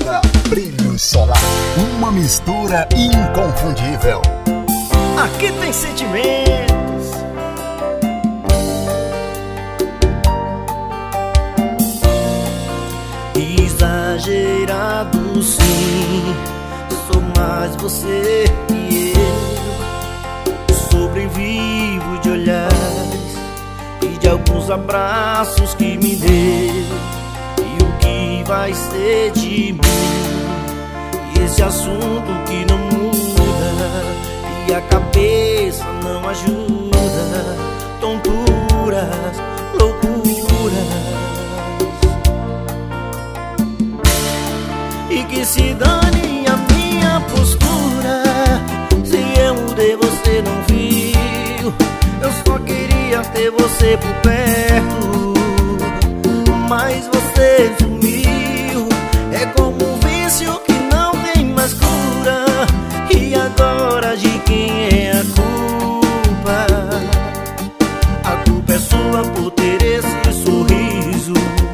Mistura Brilho Solar, uma mistura inconfundível. Aqui tem sentimentos. Exagerado sim, sou mais você que eu. Sobrevivo de olhares e de alguns abraços que me deu. E o que vai ser de mim? E esse assunto que não muda, e a cabeça não ajuda. Tonturas, loucuras. E que se dane a minha postura, se eu mudei você não viu. Eu só queria ter você por perto, mas você sumiu. É como um vício que não tem mais cura. E agora de quem é a culpa? A culpa é sua por ter esse sorriso.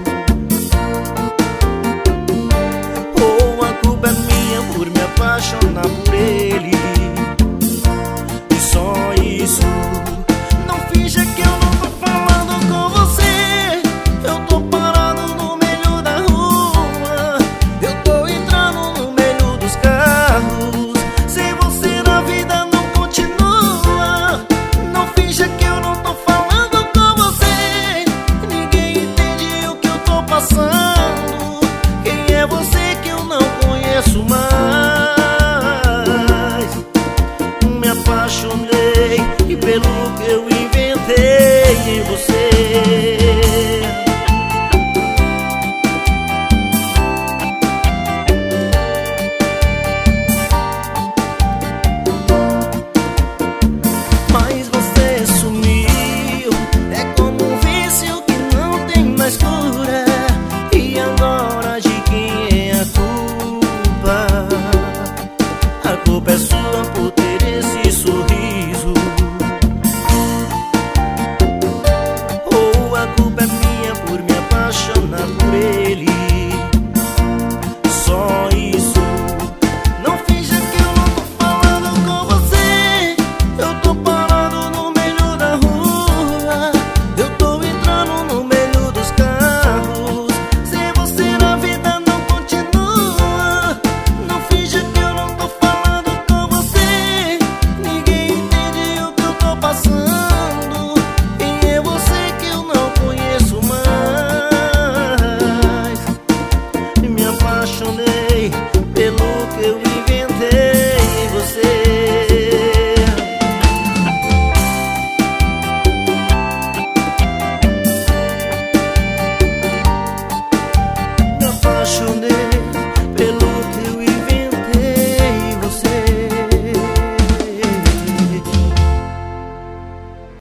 Por me apaixonar por ele. E só isso. Não finja que eu não tô falando com você. Eu tô parado no meio da rua. Eu tô entrando no meio dos carros. Sem você na vida não continua. Não finja que eu não tô falando com você. Ninguém entende o que eu tô passando. Quem é você que eu não conheço mais?